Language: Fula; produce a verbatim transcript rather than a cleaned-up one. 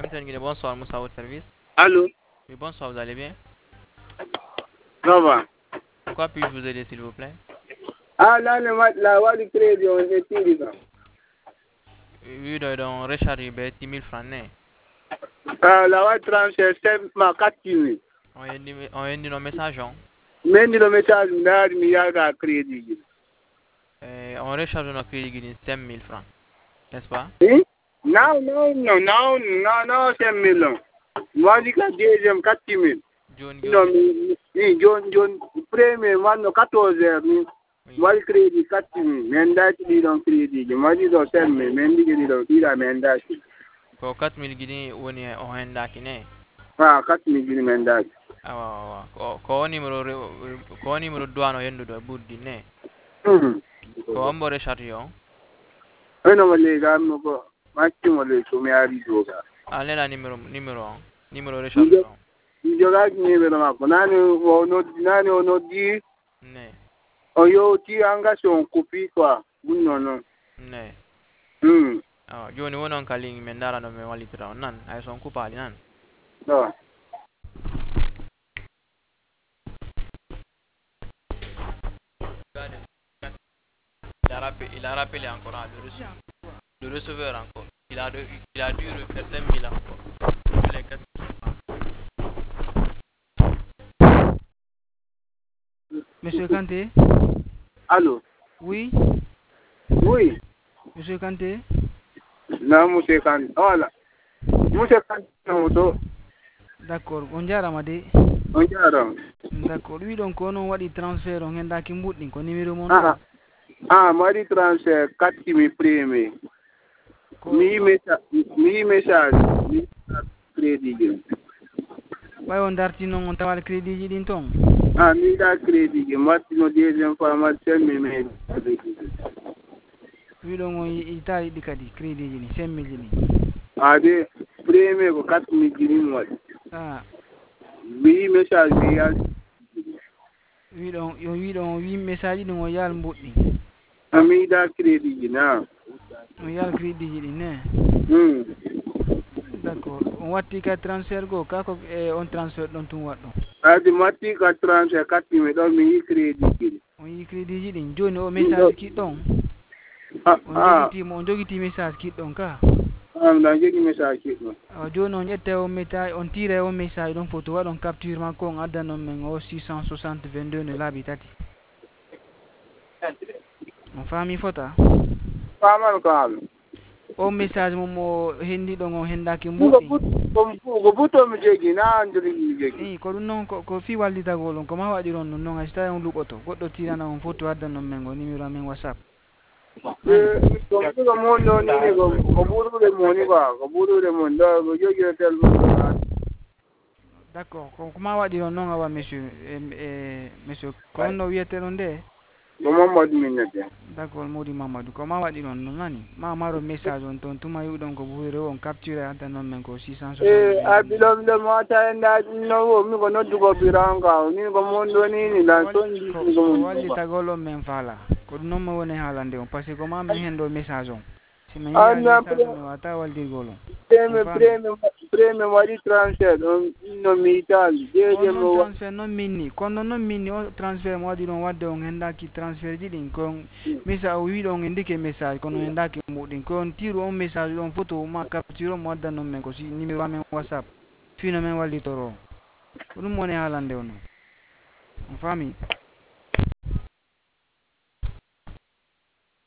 Antoine Guinée, bonsoir, Moussa, votre service. Allô? Oui, bonsoir, vous allez bien? Ça va. En quoi puis-je vous aider, s'il vous plaît? Ah, là, le mat, la voie du crédit, on est tiré. Oui, donc, recharge dix mille francs. né. Ah, la voie transfert, c'est ma quatre mille. On a dit on a dit nos messages. hein. Mais le message, on a mis à crédit. Eh, on recharge nos crédits de cinq mille francs. N'est-ce pas? Hein? Non, non, non, non, non, non, c'est mille. Moi, je dis que deuxième quatre mille. John Non, John. mais, John, John, premier, moi, no quatorze heures. Moi, le crédit quatre mille. Mais là, tu dis donc crédit. Moi, je dis donc cinq mille. Mais je dis donc, il a mais là. Ko quatre mille guinée, on est on est d'accord. Ah, quatre mille, mais là. Ah, waaw waaw ko ko numéro ko numéro douane yendudo buddi ne Hum. ko ombo recharge yo Eno wale ga mo ko maki mo le so me ari do ga. ale la numéro numéro on numéro recharge Njo on njo ga ni be na ko nani wo no nani ono di ne oyo ti anga so kopi kwa bunno no. ne Hmm. ah joni wonon kali men dara no me walitra on nan ay son coupali nan No. il a rappelé il a rappelé encore ah, le receveur le receveur encore il a il a dû refaire cinq mille encore les quatre Monsieur Kanté? Allô. Oui? Oui. Monsieur Kanté? Na monsieur kan. Voilà. Monsieur kan no do. D'accord, on jarama de. On jaro. D'accord, wi donc on waɗi transfert on hendaki mbuɗɗi ko numéro mon Ah. Ah, mari transfert quatre mille premier. Mi message mi message mi crédit. ɓay on darti noon on tawal crédit ji ɗin toon. Ah, mi da crédit je matti no deuxième fois matti mi me. wi ɗon on itaali ɗi kadi crédit ji ɗi cinq mille ji ɗi. Ah, de premier ko quatre mille ni mo waɗi. Ah, Mi message mi yal. wi ɗon yo wi ɗon o wi message ɗum o yaal mbuɗɗi. Ah, mi da crédit je na. O yaal crédit ji ɗi ne. Hmm. D'accord, on watti ka transfert go ka ko e on transfert ɗon tum waɗɗo. Ah, de matti ka transfert quatre mille ɗon mi yi crédit je. On yi crédit ji ɗin joni o message kiɗɗon. Ah, On ah. jogitimo on jogiti message kiɗɗon ka. Ah, da jogi message kiɗɗon. Uh, joni on ƴette o message on tire o message ɗon photo waɗon capture makko on addan on men o six cent soixante vingt-deux no laabi tati on faami fota Faman ko am. o message mom o hendi ɗon o hendaki Ko mbuɗɗi but ko buto mi jogi na andiri mi jogi. i ko ɗum noon ko, ko fi wallitagol on koma waɗiron ɗum noon hay so tawi on luɓoto goɗɗo tirana on photo addan on men o numéro amen whatsapp Eh, ko buto mo no ni ko ko buto le mo ni ko ko buto le mo ndo ko jogi tel mo. d' accord ko koma waɗiron noon awa monsieur e e monsieur ko on no wiyeteɗon nde Ko Mamadou Minete. d' accord Mody Mamadou koma waɗiron noon nani ma maro message on toon tuma yiwɗon ko ɓuure on capture addan on men ko six cent soixante Eh, abilom le mo ta enda no wo mi ko noddu ko biranga ni ko mo ndo ni ni la ton di ko ko mo. wallitagol on men faala ko ɗum noon mo woni haalande on par ce que ko ma min hen ɗo message on si min Ah, yiyaani non, message on mi wawata waldirgol on Preme Fami. preme preme waɗi transfert on no mi itali jeje on mo noon transfert noon minni kono noon minni o transfert mo waɗi ɗon wadde on hendaki transfert ji ɗin kon message o wi ɗon e ndike message kono hendaki muɗin kon tiru on message ɗon photo ma capture on mo addannon men ko si numéro amen whatsapp fino men wallitoro ko ɗum woni haalande on on faami